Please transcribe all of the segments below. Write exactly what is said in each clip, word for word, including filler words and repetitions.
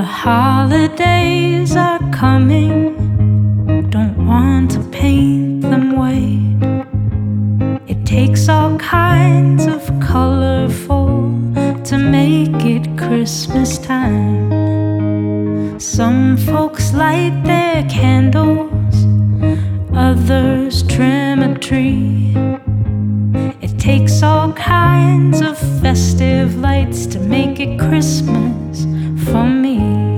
The holidays are coming, don't want to paint them white. It takes all kinds of colorful to make it Christmas time. Some folks light their candles, others trim a tree. It takes all kinds of festive lights to make it Christmas for me.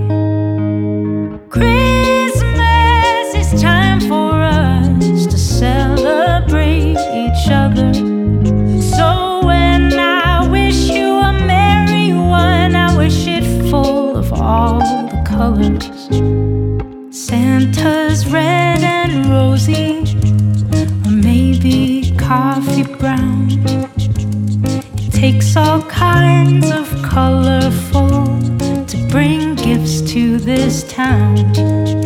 Christmas is time for us to celebrate each other. So when I wish you a merry one, I wish it full of all the colors. Santa's red and rosy, or maybe coffee brown. It takes all kinds of colorful to bring gifts to this town.